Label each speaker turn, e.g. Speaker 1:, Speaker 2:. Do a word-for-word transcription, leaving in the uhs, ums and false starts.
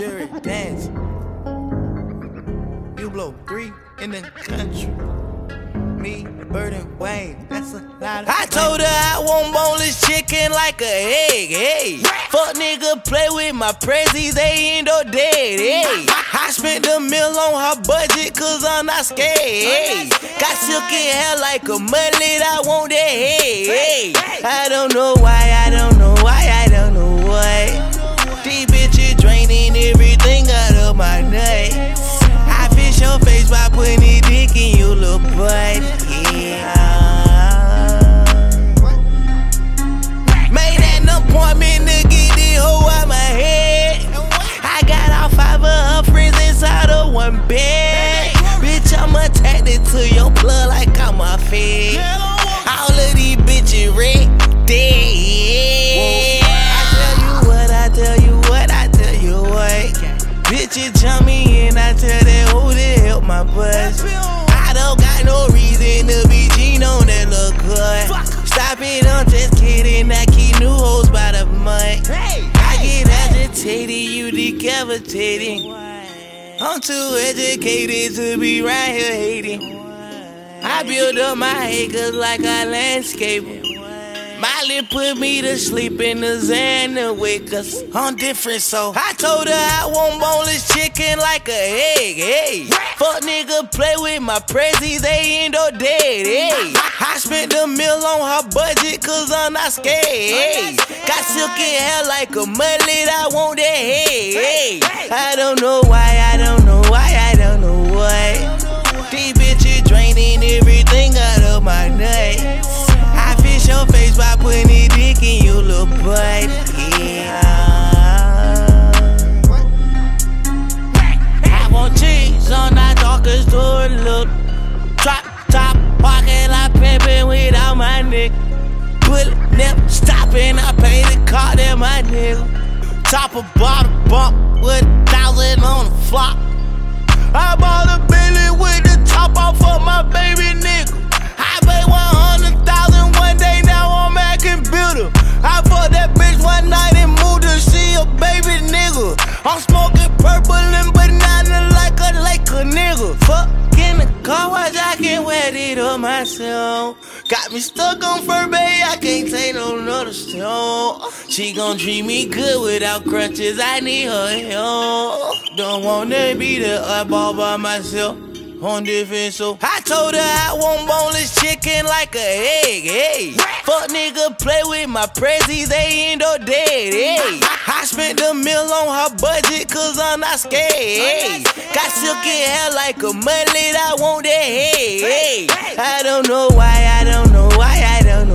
Speaker 1: jury dance. You blow three in the country. Me, Bird and Wayne, that's a lot of I told her I want boneless chicken like a egg, hey. Fuck nigga play with my prezzies, they ain't no dead, hey. I spent the mill on her budget cause I'm not scared, hey. Got silky hair like a mullet, I want that head, hey. I don't know why, I don't know why, I don't know why. These bitches draining everything out of my nut. I fish your face by putting it dick in your little butt, yeah. Made an appointment to get this hoe out my head. I got all five of her friends inside of one bed. Bitch, I'm attached to your blood like I'm a fed. All of these bitches red dead. I tell you what, I tell you what, I tell you what. Bitches jump me in, I tell that hoe to help my buzz. I don't got no reason to be Gene on that look good. Stop it, I'm just kidding, I keep new hoes by the month. I get agitated, you decapitating. I'm too educated to be right here hating. I build up my acres like a landscaper. Miley put me to sleep in the Xana wake us. I'm different, so I told her I want boneless chicken like a egg, hey. Fuck nigga play with my prezzies, they ain't no dead, hey. I spent the mill on her budget cause I'm not scared, hey. Got silky hair like a mullet, I want that head, hey. I don't know why, I don't know why, I don't know why. These bitches draining everything out of my nut. I fish your face by putting it dick in your little butt, yeah. I want cheese on that darkest door, look. Drop top, parking lot pimping without my nigga. Bullet, never stopping, I pay the car, that my nigga. Top of bottle bump with a thousand on the flop. I bought a Bentley with the top off of my baby nigga. I paid one hundred thousand one day, now I'm acting bitter. I fucked that bitch one night and moved her, she a baby nigga. I'm smoking purple and banana like a Laker nigga. Fuck in the car wash, I can't wet it up myself. Got me stuck on Furby, I can't take no another stone. She gon' treat me good without crutches, I need her help. Don't wanna be the oddball by myself. On different, so I told her I want boneless chicken like a egg, hey. Fuck nigga play with my prezzies, they ain't no dead, hey. I spent the mill on her budget cause I'm not scared, hey. Got silky hair like a mullet, I want that head, hey. I don't know why, I don't know why, I don't know